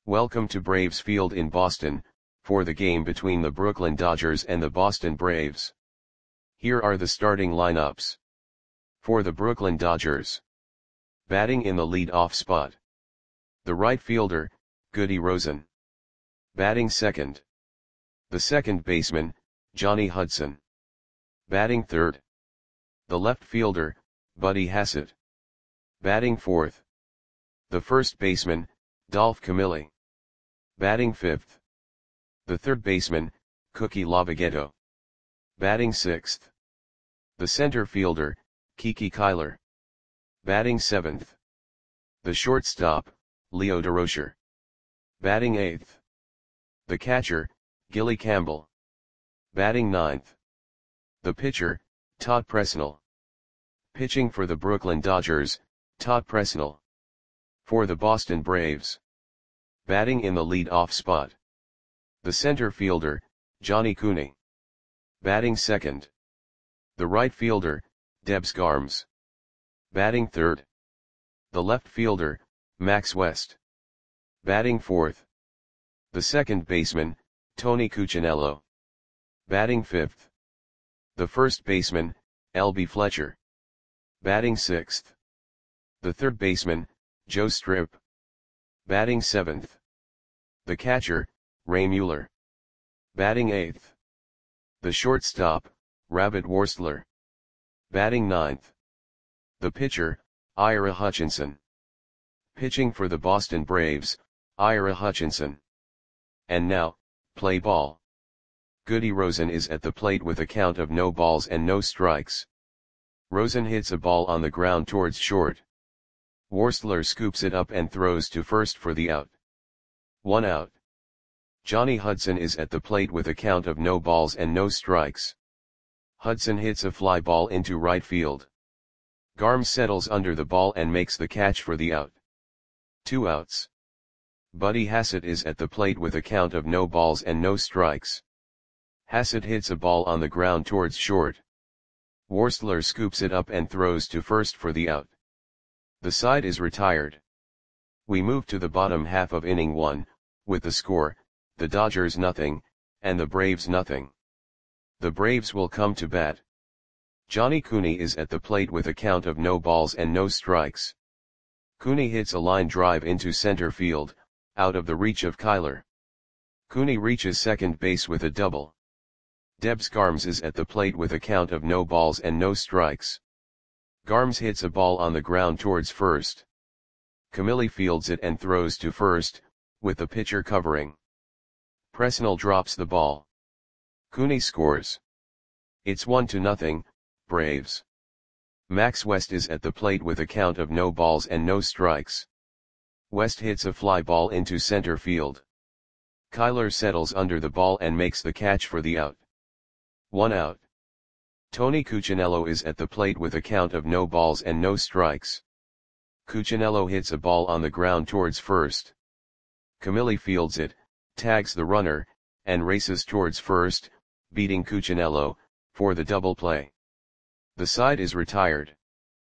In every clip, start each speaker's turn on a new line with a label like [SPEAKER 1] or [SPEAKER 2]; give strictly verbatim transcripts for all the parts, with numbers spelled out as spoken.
[SPEAKER 1] Welcome to Braves Field in Boston, for the game between the Brooklyn Dodgers and the Boston Braves. Here are the starting lineups. For the Brooklyn Dodgers. Batting in the lead-off spot. The right fielder, Goody Rosen. Batting second. The second baseman, Johnny Hudson. Batting third. The left fielder, Buddy Hassett. Batting fourth. The first baseman, Dolph Camilli. Batting fifth. The third baseman, Cookie Lavagetto. Batting sixth. The center fielder, Kiki Kyler. Batting seventh. The shortstop, Leo Durocher. Batting eighth. The catcher, Gilly Campbell. Batting ninth. The pitcher, Todd Presnell. Pitching for the Brooklyn Dodgers, Todd Presnell. For the Boston Braves. Batting in the lead-off spot. The center fielder, Johnny Cooney. Batting second. The right fielder, Debs Garms. Batting third. The left fielder, Max West. Batting fourth. The second baseman, Tony Cuccinello. Batting fifth. The first baseman, L B Fletcher. Batting sixth. The third baseman, Joe Strip. Batting seventh. The catcher, Ray Mueller. Batting eighth. The shortstop, Rabbit Worstler. Batting ninth. The pitcher, Ira Hutchinson. Pitching for the Boston Braves, Ira Hutchinson. And now, play ball. Goody Rosen is at the plate with a count of no balls and no strikes. Rosen hits a ball on the ground towards short. Worstler scoops it up and throws to first for the out. One out. Johnny Hudson is at the plate with a count of no balls and no strikes. Hudson hits a fly ball into right field. Garms settles under the ball and makes the catch for the out. Two outs. Buddy Hassett is at the plate with a count of no balls and no strikes. Hassett hits a ball on the ground towards short. Worstler scoops it up and throws to first for the out. The side is retired. We move to the bottom half of inning one, with the score, the Dodgers nothing, and the Braves nothing. The Braves will come to bat. Johnny Cooney is at the plate with a count of no balls and no strikes. Cooney hits a line drive into center field, out of the reach of Kyler. Cooney reaches second base with a double. Debs Garms is at the plate with a count of no balls and no strikes. Garms hits a ball on the ground towards first. Camilli fields it and throws to first, with the pitcher covering. Presnell drops the ball. Cooney scores. It's one to nothing, Braves. Max West is at the plate with a count of no balls and no strikes. West hits a fly ball into center field. Kyler settles under the ball and makes the catch for the out. One out. Tony Cuccinello is at the plate with a count of no balls and no strikes. Cuccinello hits a ball on the ground towards first. Camilli fields it, tags the runner, and races towards first, beating Cuccinello, for the double play. The side is retired.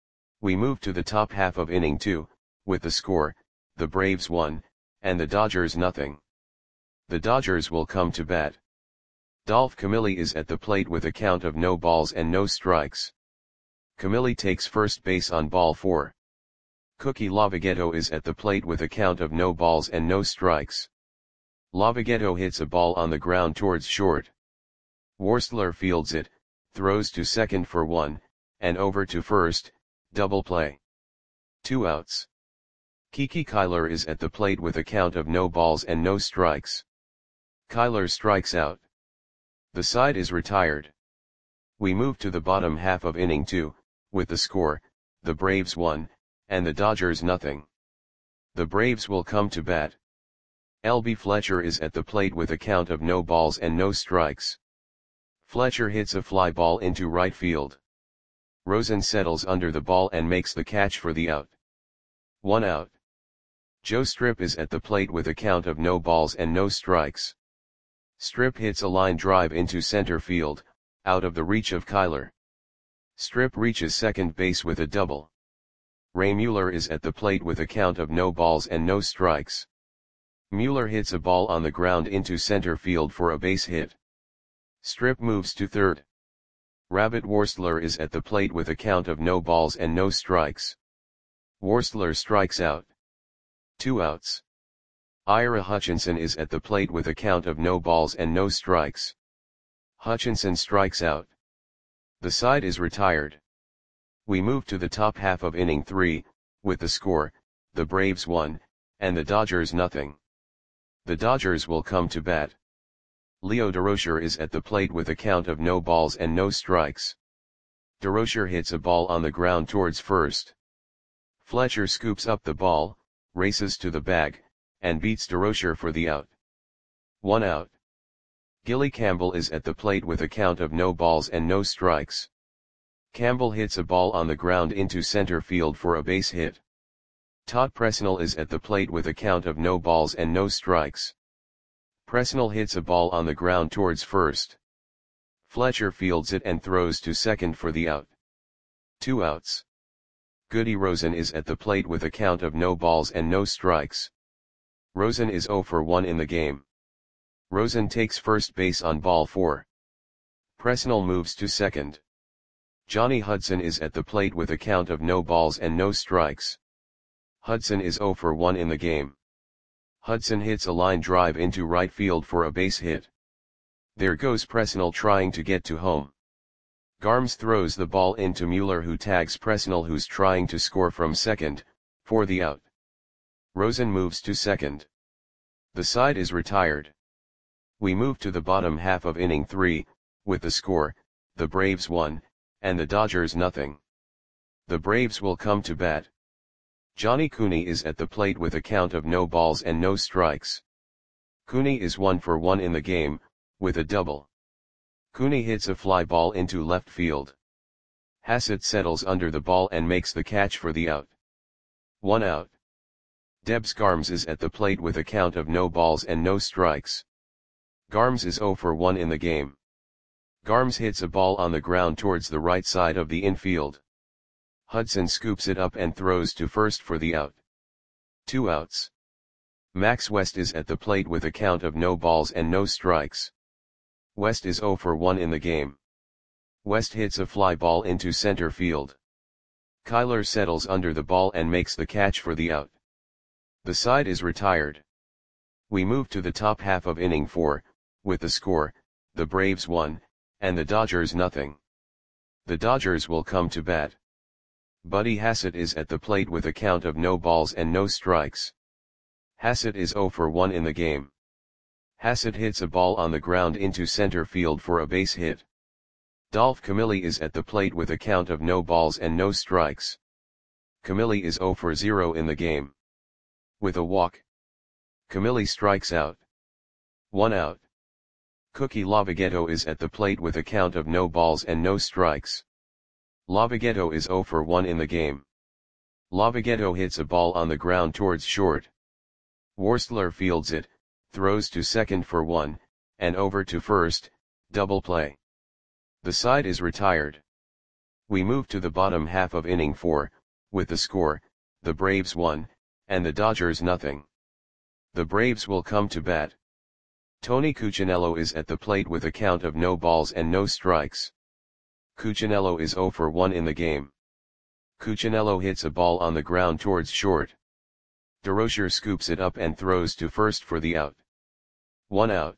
[SPEAKER 1] We move to the top half of inning two, with the score, the Braves one, and the Dodgers nothing. The Dodgers will come to bat. Dolph Camilli is at the plate with a count of no balls and no strikes. Camilli takes first base on ball four. Cookie Lavagetto is at the plate with a count of no balls and no strikes. Lavagetto hits a ball on the ground towards short. Worstler fields it, throws to second for one, and over to first, double play. Two outs. Kiki Kyler is at the plate with a count of no balls and no strikes. Kyler strikes out. The side is retired. We move to the bottom half of inning two, with the score, the Braves one, and the Dodgers nothing. The Braves will come to bat. L B Fletcher is at the plate with a count of no balls and no strikes. Fletcher hits a fly ball into right field. Rosen settles under the ball and makes the catch for the out. One out. Joe Strip is at the plate with a count of no balls and no strikes. Strip hits a line drive into center field, out of the reach of Kyler. Strip reaches second base with a double. Ray Mueller is at the plate with a count of no balls and no strikes. Mueller hits a ball on the ground into center field for a base hit. Strip moves to third. Rabbit Worstler is at the plate with a count of no balls and no strikes. Worstler strikes out. Two outs. Ira Hutchinson is at the plate with a count of no balls and no strikes. Hutchinson strikes out. The side is retired. We move to the top half of inning three, with the score, the Braves one, and the Dodgers nothing. The Dodgers will come to bat. Leo Durocher is at the plate with a count of no balls and no strikes. Durocher hits a ball on the ground towards first. Fletcher scoops up the ball, races to the bag, and beats Durocher for the out. One out. Gilly Campbell is at the plate with a count of no balls and no strikes. Campbell hits a ball on the ground into center field for a base hit. Todd Presnell is at the plate with a count of no balls and no strikes. Presnell hits a ball on the ground towards first. Fletcher fields it and throws to second for the out. Two outs. Goody Rosen is at the plate with a count of no balls and no strikes. Rosen is oh for one in the game. Rosen takes first base on ball four. Presnell moves to second. Johnny Hudson is at the plate with a count of no balls and no strikes. Hudson is oh for one in the game. Hudson hits a line drive into right field for a base hit. There goes Presnell trying to get to home. Garms throws the ball into Mueller, who tags Presnell, who's trying to score from second, for the out. Rosen moves to second. The side is retired. We move to the bottom half of inning three, with the score, the Braves one, and the Dodgers nothing. The Braves will come to bat. Johnny Cooney is at the plate with a count of no balls and no strikes. Cooney is one for one in the game, with a double. Cooney hits a fly ball into left field. Hassett settles under the ball and makes the catch for the out. One out. Debs Garms is at the plate with a count of no balls and no strikes. Garms is oh for one in the game. Garms hits a ball on the ground towards the right side of the infield. Hudson scoops it up and throws to first for the out. Two outs. Max West is at the plate with a count of no balls and no strikes. West is oh for one in the game. West hits a fly ball into center field. Kyler settles under the ball and makes the catch for the out. The side is retired. We move to the top half of inning four, with the score, the Braves one, and the Dodgers nothing. The Dodgers will come to bat. Buddy Hassett is at the plate with a count of no balls and no strikes. Hassett is oh for one in the game. Hassett hits a ball on the ground into center field for a base hit. Dolph Camilli is at the plate with a count of no balls and no strikes. Camilli is oh for zero in the game. With a walk, Camilli strikes out. One out. Cookie Lavagetto is at the plate with a count of no balls and no strikes. Lavagetto is oh for one in the game. Lavagetto hits a ball on the ground towards short. Worstler fields it, throws to second for one, and over to first, double play. The side is retired. We move to the bottom half of inning four, with the score, the Braves one, and the Dodgers nothing. The Braves will come to bat. Tony Cuccinello is at the plate with a count of no balls and no strikes. Cuccinello is oh for one in the game. Cuccinello hits a ball on the ground towards short. Durocher scoops it up and throws to first for the out. One out.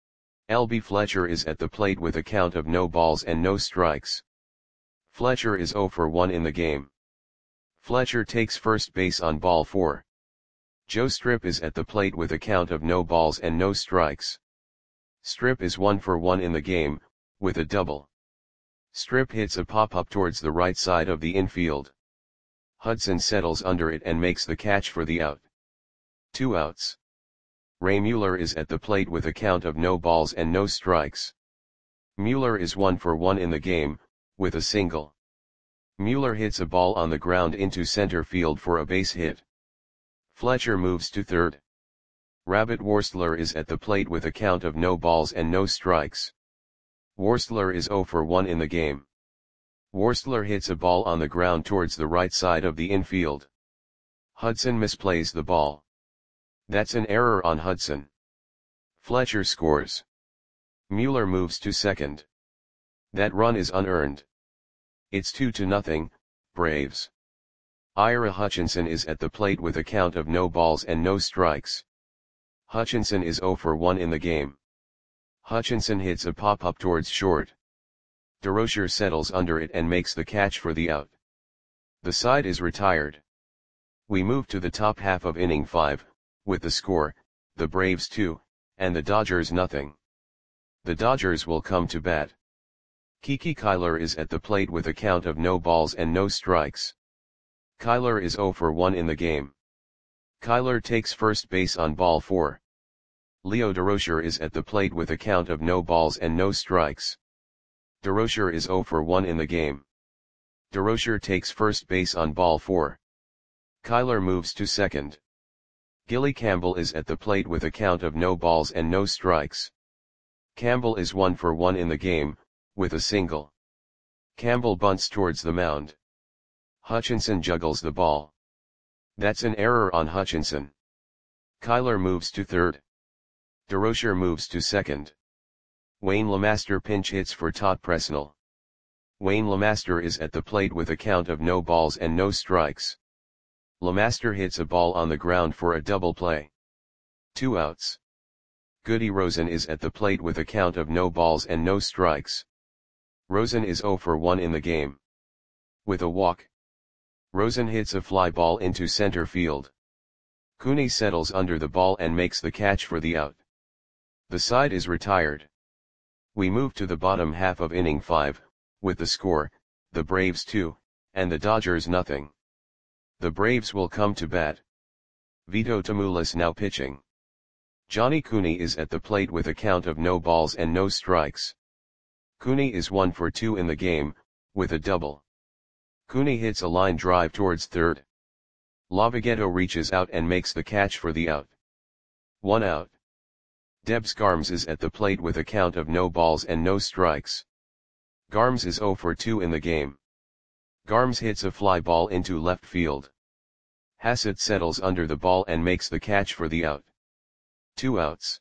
[SPEAKER 1] L B Fletcher is at the plate with a count of no balls and no strikes. Fletcher is oh for one in the game. Fletcher takes first base on ball four. Joe Strip is at the plate with a count of no balls and no strikes. Strip is one for one in the game, with a double. Strip hits a pop-up towards the right side of the infield. Hudson settles under it and makes the catch for the out. Two outs. Ray Mueller is at the plate with a count of no balls and no strikes. Mueller is one for one in the game, with a single. Mueller hits a ball on the ground into center field for a base hit. Fletcher moves to third. Rabbit Worstler is at the plate with a count of no balls and no strikes. Worstler is oh for one in the game. Worstler hits a ball on the ground towards the right side of the infield. Hudson misplays the ball. That's an error on Hudson. Fletcher scores. Mueller moves to second. That run is unearned. It's two to nothing, Braves. Ira Hutchinson is at the plate with a count of no balls and no strikes. Hutchinson is zero for one in the game. Hutchinson hits a pop-up towards short. DeRocher settles under it and makes the catch for the out. The side is retired. We move to the top half of inning five, with the score, the Braves two, and the Dodgers nothing. The Dodgers will come to bat. Kiki Kyler is at the plate with a count of no balls and no strikes. Kyler is zero for one in the game. Kyler takes first base on ball four. Leo DeRocher is at the plate with a count of no balls and no strikes. DeRocher is zero for one in the game. DeRocher takes first base on ball four. Kyler moves to second. Gilly Campbell is at the plate with a count of no balls and no strikes. Campbell is one for one in the game, with a single. Campbell bunts towards the mound. Hutchinson juggles the ball. That's an error on Hutchinson. Kyler moves to third. DeRocher moves to second. Wayne LeMaster pinch hits for Todd Presnell. Wayne LeMaster is at the plate with a count of no balls and no strikes. LeMaster hits a ball on the ground for a double play. Two outs. Goody Rosen is at the plate with a count of no balls and no strikes. Rosen is zero for one in the game. With a walk. Rosen hits a fly ball into center field. Cooney settles under the ball and makes the catch for the out. The side is retired. We move to the bottom half of inning five, with the score, the Braves two, and the Dodgers nothing. The Braves will come to bat. Vito Tamoulis now pitching. Johnny Cooney is at the plate with a count of no balls and no strikes. Cooney is one for two in the game, with a double. Cooney hits a line drive towards third. Lavagetto reaches out and makes the catch for the out. One out. Debs Garms is at the plate with a count of no balls and no strikes. Garms is zero for two in the game. Garms hits a fly ball into left field. Hassett settles under the ball and makes the catch for the out. Two outs.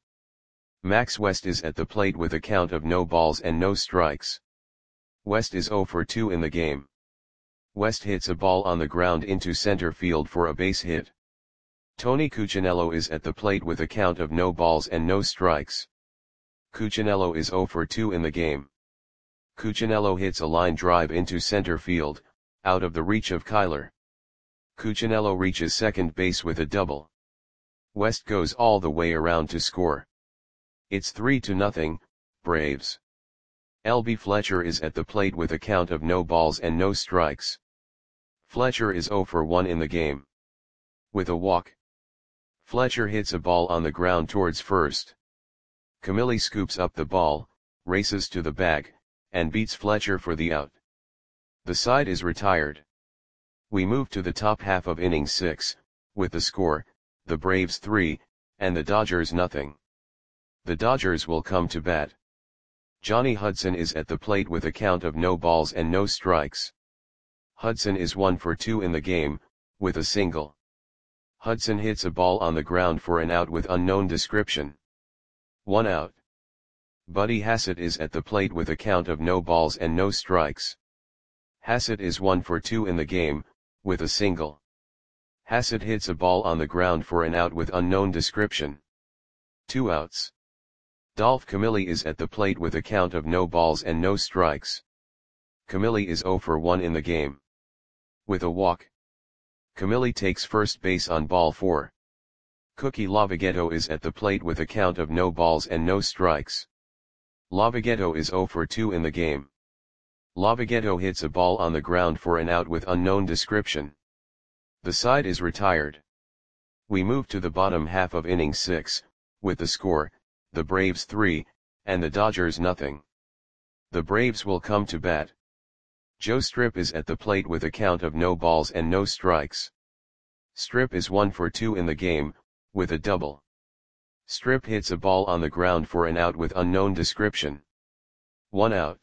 [SPEAKER 1] Max West is at the plate with a count of no balls and no strikes. West is zero for two in the game. West hits a ball on the ground into center field for a base hit. Tony Cuccinello is at the plate with a count of no balls and no strikes. Cuccinello is zero for two in the game. Cuccinello hits a line drive into center field, out of the reach of Kyler. Cuccinello reaches second base with a double. West goes all the way around to score. It's three to nothing, Braves. L B Fletcher is at the plate with a count of no balls and no strikes. Fletcher is zero for one in the game. With a walk. Fletcher hits a ball on the ground towards first. Camilli scoops up the ball, races to the bag, and beats Fletcher for the out. The side is retired. We move to the top half of inning six, with the score, the Braves three, and the Dodgers nothing. The Dodgers will come to bat. Johnny Hudson is at the plate with a count of no balls and no strikes. Hudson is one for two in the game, with a single. Hudson hits a ball on the ground for an out with unknown description. One out. Buddy Hassett is at the plate with a count of no balls and no strikes. Hassett is one for two in the game, with a single. Hassett hits a ball on the ground for an out with unknown description. Two outs. Dolph Camilli is at the plate with a count of no balls and no strikes. Camilli is zero for one in the game. With a walk. Camilli takes first base on ball four. Cookie Lavagetto is at the plate with a count of no balls and no strikes. Lavagetto is zero for two in the game. Lavagetto hits a ball on the ground for an out with unknown description. The side is retired. We move to the bottom half of inning six, with the score, the Braves three, and the Dodgers nothing. The Braves will come to bat. Joe Strip is at the plate with a count of no balls and no strikes. Strip is one for two in the game, with a double. Strip hits a ball on the ground for an out with unknown description. One out.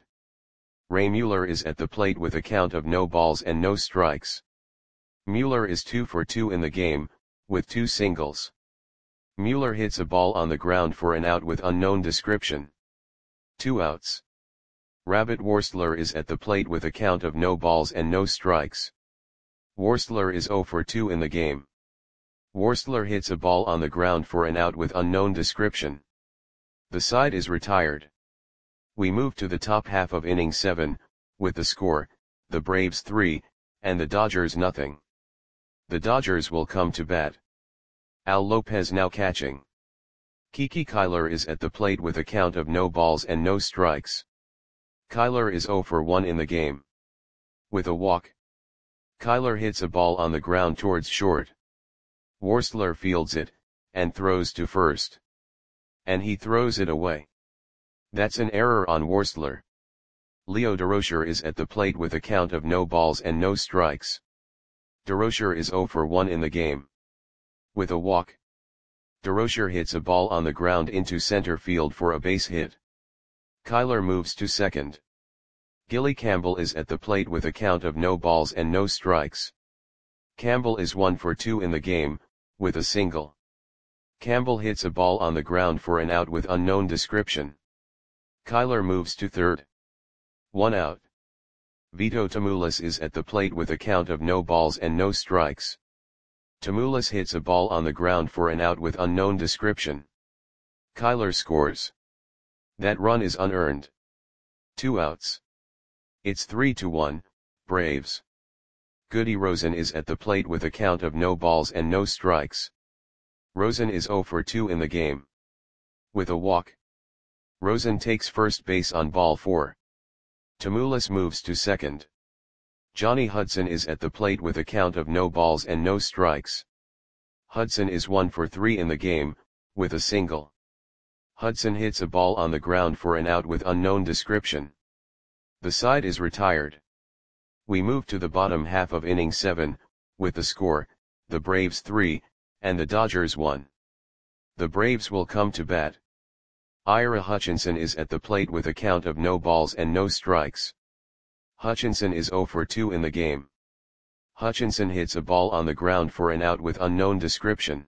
[SPEAKER 1] Ray Mueller is at the plate with a count of no balls and no strikes. Mueller is two for two in the game, with two singles. Mueller hits a ball on the ground for an out with unknown description. Two outs. Rabbit Worstler is at the plate with a count of no balls and no strikes. Worstler is zero for two in the game. Worstler hits a ball on the ground for an out with unknown description. The side is retired. We move to the top half of inning seven, with the score, the Braves three, and the Dodgers nothing. The Dodgers will come to bat. Al Lopez now catching. Kiki Kyler is at the plate with a count of no balls and no strikes. Kyler is zero for one in the game. With a walk. Kyler hits a ball on the ground towards short. Worstler fields it, and throws to first. And he throws it away. That's an error on Worstler. Leo Durocher is at the plate with a count of no balls and no strikes. Durocher is zero for one in the game. With a walk. Durocher hits a ball on the ground into center field for a base hit. Kyler moves to second. Gilly Campbell is at the plate with a count of no balls and no strikes. Campbell is one for two in the game, with a single. Campbell hits a ball on the ground for an out with unknown description. Kyler moves to third. One out. Vito Tamoulis is at the plate with a count of no balls and no strikes. Tamoulis hits a ball on the ground for an out with unknown description. Kyler scores. That run is unearned. Two outs. It's three to one, Braves. Goody Rosen is at the plate with a count of no balls and no strikes. Rosen is zero for two in the game. With a walk. Rosen takes first base on ball four. Tamoulis moves to second. Johnny Hudson is at the plate with a count of no balls and no strikes. Hudson is one for three in the game, with a single. Hudson hits a ball on the ground for an out with unknown description. The side is retired. We move to the bottom half of inning seven, with the score, the Braves three, and the Dodgers one. The Braves will come to bat. Ira Hutchinson is at the plate with a count of no balls and no strikes. Hutchinson is zero for two in the game. Hutchinson hits a ball on the ground for an out with unknown description.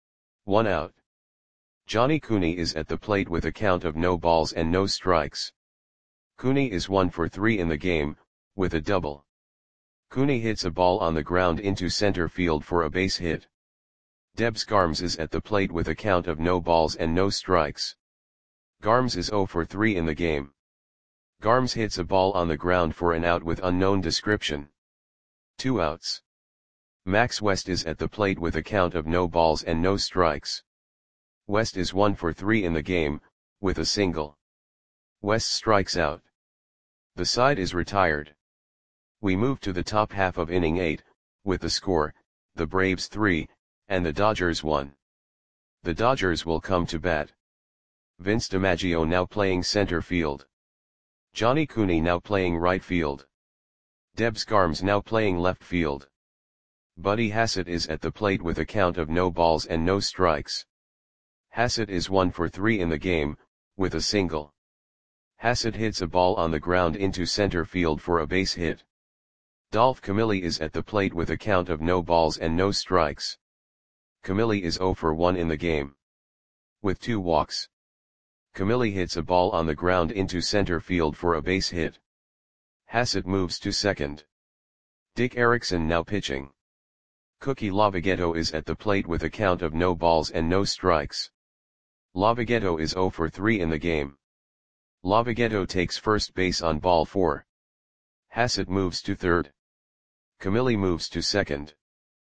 [SPEAKER 1] One out. Johnny Cooney is at the plate with a count of no balls and no strikes. Cooney is one for three in the game, with a double. Cooney hits a ball on the ground into center field for a base hit. Debs Garms is at the plate with a count of no balls and no strikes. Garms is zero for three in the game. Garms hits a ball on the ground for an out with unknown description. Two outs. Max West is at the plate with a count of no balls and no strikes. West is one for three in the game, with a single. West strikes out. The side is retired. We move to the top half of inning eight, with the score, the Braves three, and the Dodgers one. The Dodgers will come to bat. Vince DiMaggio now playing center field. Johnny Cooney now playing right field. Debs Garms now playing left field. Buddy Hassett is at the plate with a count of no balls and no strikes. Hassett is one for three in the game, with a single. Hassett hits a ball on the ground into center field for a base hit. Dolph Camilli is at the plate with a count of no balls and no strikes. Camilli is zero for one in the game. With two walks. Camilli hits a ball on the ground into center field for a base hit. Hassett moves to second. Dick Erickson now pitching. Cookie Lavagetto is at the plate with a count of no balls and no strikes. Lavagetto is zero for three in the game. Lavagetto takes first base on ball four. Hassett moves to third. Camilli moves to second.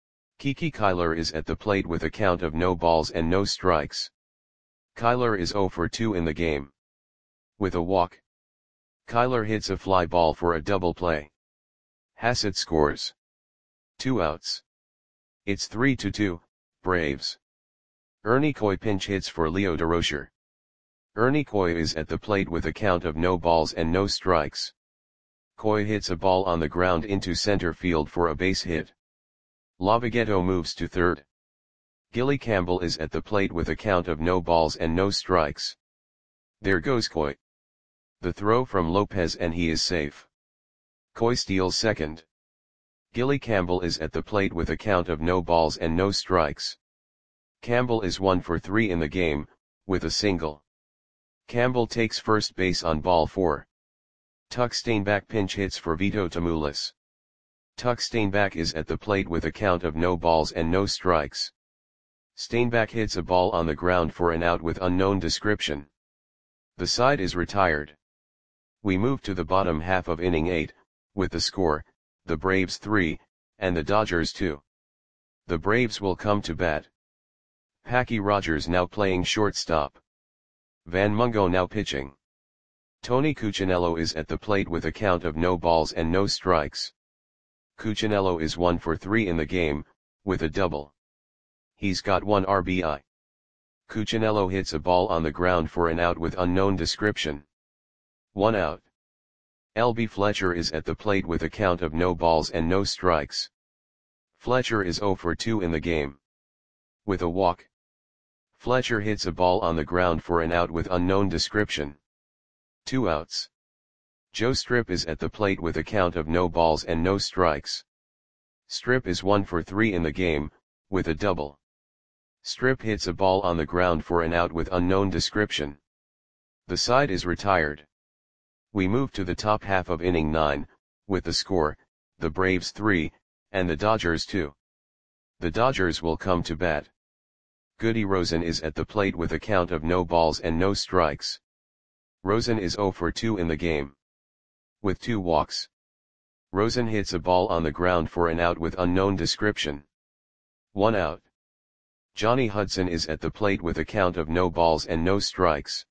[SPEAKER 1] Kiki Kyler is at the plate with a count of no balls and no strikes. Kyler is zero for two in the game. With a walk. Kyler hits a fly ball for a double play. Hassett scores. Two outs. It's three to two, Braves. Ernie Coy pinch hits for Leo Durocher. Ernie Coy is at the plate with a count of no balls and no strikes. Coy hits a ball on the ground into center field for a base hit. Lavagetto moves to third. Gilly Campbell is at the plate with a count of no balls and no strikes. There goes Coy. The throw from Lopez and he is safe. Coy steals second. Gilly Campbell is at the plate with a count of no balls and no strikes. Campbell is one for three in the game, with a single. Campbell takes first base on ball four. Tuck Steinbach pinch hits for Vito Tamoulis. Tuck Steinbach is at the plate with a count of no balls and no strikes. Steinbach hits a ball on the ground for an out with unknown description. The side is retired. We move to the bottom half of inning eight, with the score, the Braves three, and the Dodgers two. The Braves will come to bat. Packy Rogers now playing shortstop. Van Mungo now pitching. Tony Cuccinello is at the plate with a count of no balls and no strikes. Cuccinello is one for three in the game, with a double. He's got one R B I. Cuccinello hits a ball on the ground for an out with unknown description. One out. L B Fletcher is at the plate with a count of no balls and no strikes. Fletcher is zero for two in the game. With a walk. Fletcher hits a ball on the ground for an out with unknown description. Two outs. Joe Strip is at the plate with a count of no balls and no strikes. Strip is one for three in the game, with a double. Strip hits a ball on the ground for an out with unknown description. The side is retired. We move to the top half of inning nine, with the score, the Braves three, and the Dodgers two. The Dodgers will come to bat. Goody Rosen is at the plate with a count of no balls and no strikes. Rosen is zero for two in the game. With two walks. Rosen hits a ball on the ground for an out with unknown description. One out. Johnny Hudson is at the plate with a count of no balls and no strikes.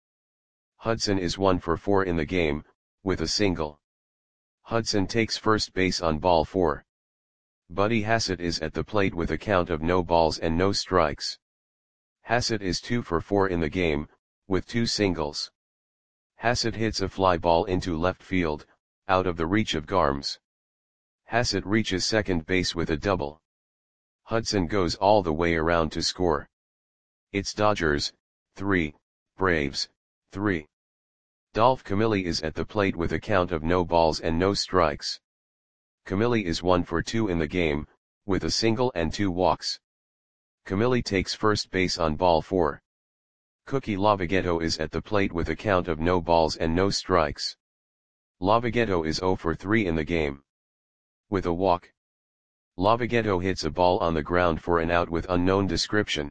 [SPEAKER 1] Hudson is one for four in the game, with a single. Hudson takes first base on ball four. Buddy Hassett is at the plate with a count of no balls and no strikes. Hassett is two for four in the game, with two singles. Hassett hits a fly ball into left field, out of the reach of Garms. Hassett reaches second base with a double. Hudson goes all the way around to score. It's Dodgers, three, Braves, three. Dolph Camilli is at the plate with a count of no balls and no strikes. Camilli is one for two in the game, with a single and two walks. Camilli takes first base on ball four. Cookie Lavagetto is at the plate with a count of no balls and no strikes. Lavagetto is zero for three in the game. With a walk. Lavagetto hits a ball on the ground for an out with unknown description.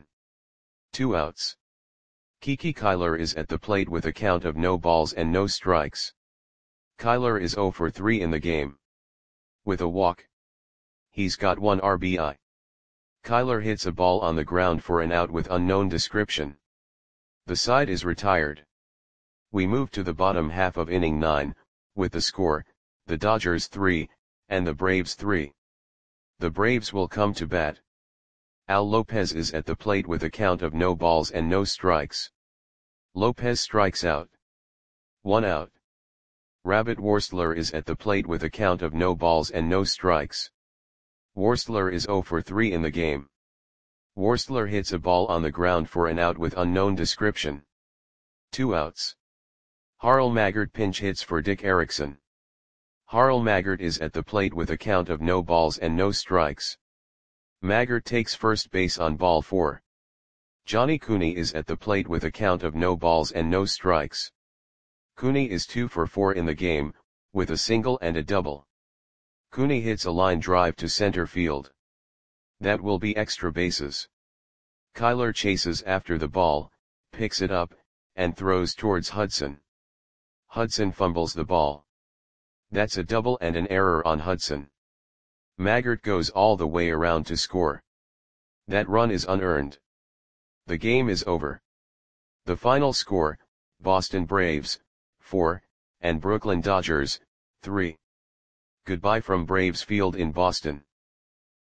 [SPEAKER 1] Two outs. Kiki Kyler is at the plate with a count of no balls and no strikes. Kyler is zero for three in the game. With a walk. He's got one R B I. Kyler hits a ball on the ground for an out with unknown description. The side is retired. We move to the bottom half of inning nine, with the score, the Dodgers three, and the Braves three. The Braves will come to bat. Al Lopez is at the plate with a count of no balls and no strikes. Lopez strikes out. One out. Rabbit Worstler is at the plate with a count of no balls and no strikes. Worstler is zero for three in the game. Worstler hits a ball on the ground for an out with unknown description. Two outs. Harl Maggart pinch hits for Dick Erickson. Harl Maggart is at the plate with a count of no balls and no strikes. Maggart takes first base on ball four. Johnny Cooney is at the plate with a count of no balls and no strikes. Cooney is two for four in the game, with a single and a double. Cooney hits a line drive to center field. That will be extra bases. Kyler chases after the ball, picks it up, and throws towards Hudson. Hudson fumbles the ball. That's a double and an error on Hudson. Maggart goes all the way around to score. That run is unearned. The game is over. The final score, Boston Braves, four, and Brooklyn Dodgers, three. Goodbye from Braves Field in Boston.